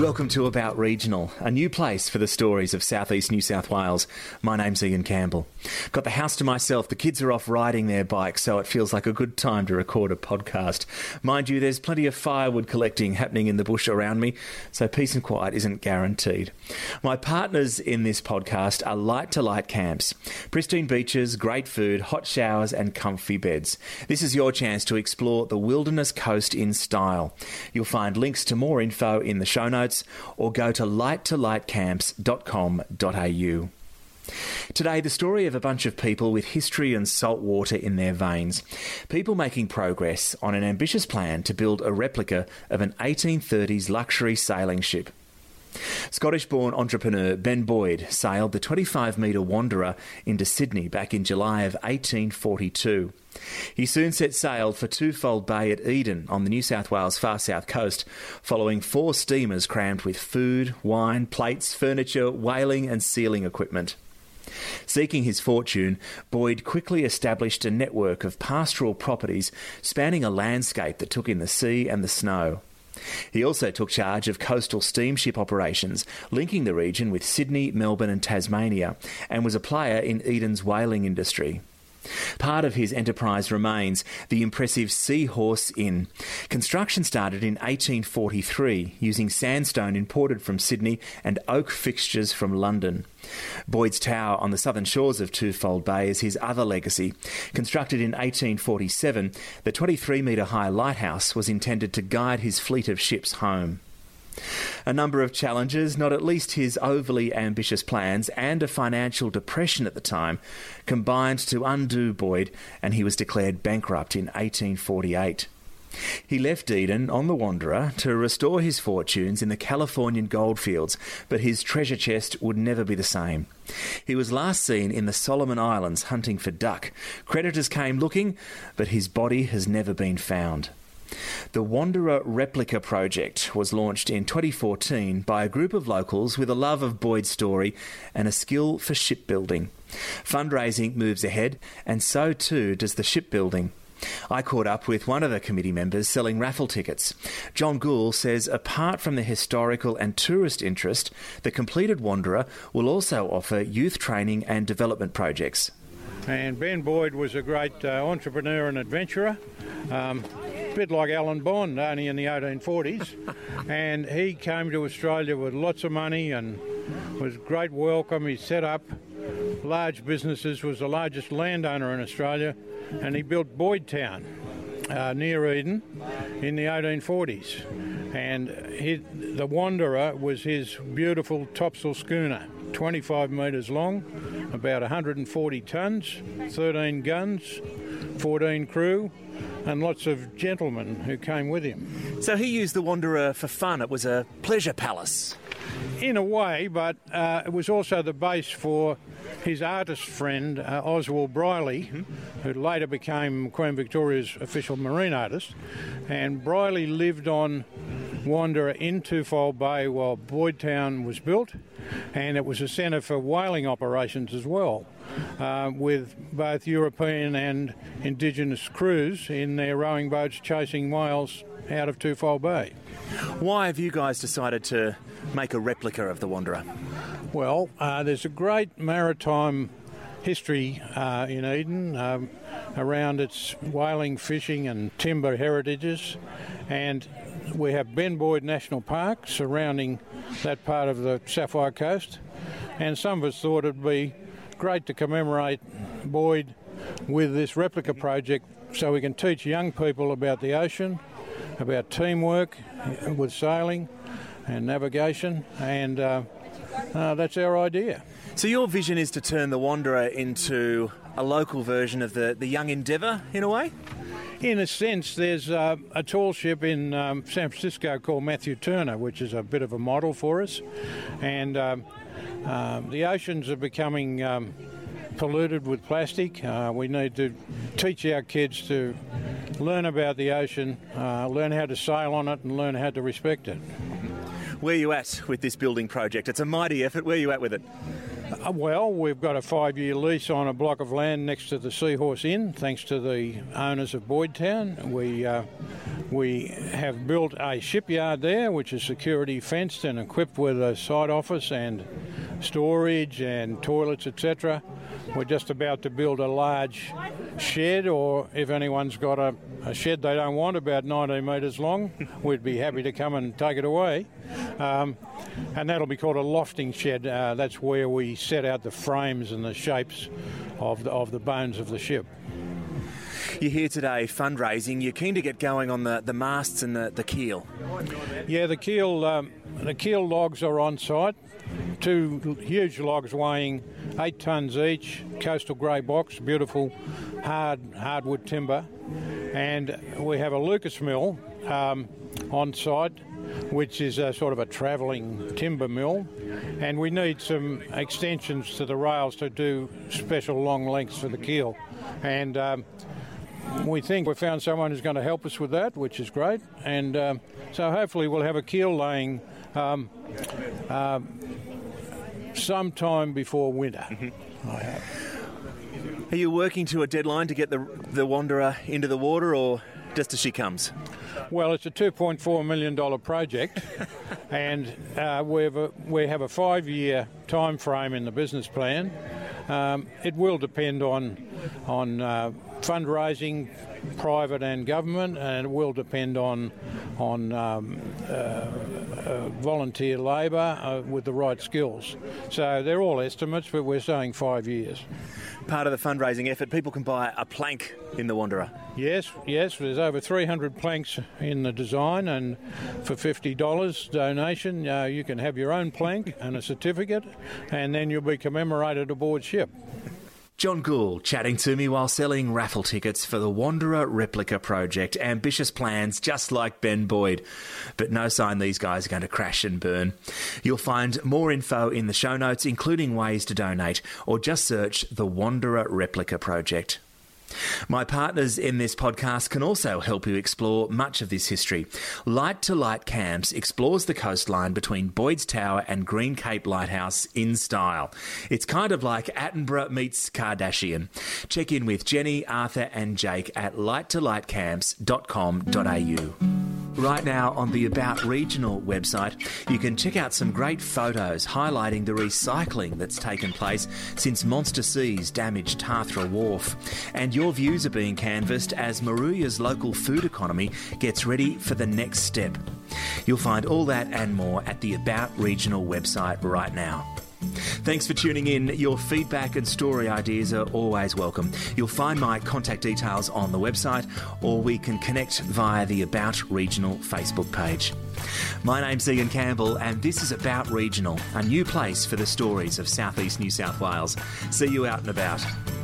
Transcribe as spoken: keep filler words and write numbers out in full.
Welcome to About Regional, a new place for the stories of southeast New South Wales. My name's Ian Campbell. Got the house to myself, the kids are off riding their bikes, so it feels like a good time to record a podcast. Mind you, there's plenty of firewood collecting happening in the bush around me, so peace and quiet isn't guaranteed. My partners in this podcast are Light to Light camps. Pristine beaches, great food, hot showers and comfy beds. This is your chance to explore the wilderness coast in style. You'll find links to more info in the show notes, or go to light to light camps dot com dot a u. Today, the story of a bunch of people with history and salt water in their veins. People making progress on an ambitious plan to build a replica of an eighteen thirties luxury sailing ship. Scottish-born entrepreneur Ben Boyd sailed the twenty-five metre Wanderer into Sydney back in July of eighteen forty-two. He soon set sail for Twofold Bay at Eden on the New South Wales far south coast, following four steamers crammed with food, wine, plates, furniture, whaling and sealing equipment. Seeking his fortune, Boyd quickly established a network of pastoral properties spanning a landscape that took in the sea and the snow. He also took charge of coastal steamship operations, linking the region with Sydney, Melbourne and Tasmania, and was a player in Eden's whaling industry. Part of his enterprise remains the impressive Seahorse Inn. Construction started in eighteen forty-three using sandstone imported from Sydney and oak fixtures from London. Boyd's Tower on the southern shores of Twofold Bay is his other legacy. Constructed in eighteen forty-seven, the twenty-three metre high lighthouse was intended to guide his fleet of ships home. A number of challenges, not at least his overly ambitious plans and a financial depression at the time, combined to undo Boyd, and he was declared bankrupt in eighteen forty-eight. He left Eden on the Wanderer to restore his fortunes in the Californian goldfields, but his treasure chest would never be the same. He was last seen in the Solomon Islands hunting for duck. Creditors came looking, but his body has never been found. The Wanderer Replica Project was launched in twenty fourteen by a group of locals with a love of Boyd's story and a skill for shipbuilding. Fundraising moves ahead, and so too does the shipbuilding. I caught up with one of the committee members selling raffle tickets. John Gould says apart from the historical and tourist interest, the completed Wanderer will also offer youth training and development projects. And Ben Boyd was a great uh, entrepreneur and adventurer. Um, A bit like Alan Bond, only in the eighteen forties, and he came to Australia with lots of money and was great welcome. He set up large businesses, was the largest landowner in Australia, and he built Boyd Town uh, near Eden in the eighteen forties. And he, the Wanderer was his beautiful topsail schooner, twenty-five metres long, about one hundred forty tonnes, thirteen guns, fourteen crew, and lots of gentlemen who came with him. So he used the Wanderer for fun. It was a pleasure palace. In a way, but uh, it was also the base for his artist friend, uh, Oswald Briley, mm-hmm. who later became Queen Victoria's official marine artist. And Briley lived on Wanderer in Twofold Bay while Boyd Town was built, and it was a centre for whaling operations as well, uh, with both European and Indigenous crews in their rowing boats chasing whales out of Twofold Bay. Why have you guys decided to make a replica of the Wanderer? Well, uh, there's a great maritime history uh, in Eden um, around its whaling, fishing and timber heritages, and we have Ben Boyd National Park surrounding that part of the Sapphire Coast, and some of us thought it'd be great to commemorate Boyd with this replica project so we can teach young people about the ocean, about teamwork with sailing and navigation, and uh, uh, that's our idea. So your vision is to turn the Wanderer into a local version of the, the Young Endeavour, in a way? In a sense, there's uh, a tall ship in um, San Francisco called Matthew Turner, which is a bit of a model for us. And um, uh, the oceans are becoming um, polluted with plastic. Uh, we need to teach our kids to learn about the ocean, uh, learn how to sail on it and learn how to respect it. Where are you at with this building project? It's a mighty effort. Where are you at with it? Uh, well, we've got a five-year lease on a block of land next to the Seahorse Inn, thanks to the owners of Boyd Town. We uh, we have built a shipyard there, which is security fenced and equipped with a site office and storage and toilets, et cetera. We're just about to build a large shed, or if anyone's got a, a shed they don't want about nineteen metres long, we'd be happy to come and take it away. Um, and that'll be called a lofting shed. Uh, that's where we set out the frames and the shapes of the, of the bones of the ship. You're here today fundraising. You're keen to get going on the, the masts and the, the keel. Yeah, the keel um, the keel logs are on site. Two huge logs weighing eight tonnes each, coastal grey box, beautiful hard hardwood timber. And we have a Lucas mill um, on site, which is a sort of a travelling timber mill. And we need some extensions to the rails to do special long lengths for the keel. And um, we think we've found someone who's going to help us with that, which is great. And um, so hopefully we'll have a keel laying um, uh, sometime before winter. Mm-hmm. I hope. Are you working to a deadline to get the the Wanderer into the water, or just as she comes? Well, it's a two point four million dollars project, and uh, we have a, we have a five-year time frame in the business plan. Um, it will depend on on uh, fundraising, private and government, and it will depend on on um, uh, uh, volunteer labour uh, with the right skills. So they're all estimates, but we're saying five years. Part of the fundraising effort, people can buy a plank in the Wanderer. Yes, yes. There's over three hundred planks in the design, and for fifty dollars donation, uh, you can have your own plank and a certificate, and then you'll be commemorated aboard ship. John Gould chatting to me while selling raffle tickets for the Wanderer Replica project. Ambitious plans, just like Ben Boyd. But no sign these guys are going to crash and burn. You'll find more info in the show notes, including ways to donate, or just search the Wanderer Replica project. My partners in this podcast can also help you explore much of this history. Light to Light Camps explores the coastline between Boyd's Tower and Green Cape Lighthouse in style. It's kind of like Attenborough meets Kardashian. Check in with Jenny, Arthur and Jake at light to light camps dot com dot a u. Right now on the About Regional website, you can check out some great photos highlighting the recycling that's taken place since Monster Seas damaged Tathra Wharf. And your views are being canvassed as Moruya's local food economy gets ready for the next step. You'll find all that and more at the About Regional website right now. Thanks for tuning in. Your feedback and story ideas are always welcome. You'll find my contact details on the website, or we can connect via the About Regional Facebook page. My name's Ian Campbell, and this is About Regional, a new place for the stories of South East New South Wales. See you out and about.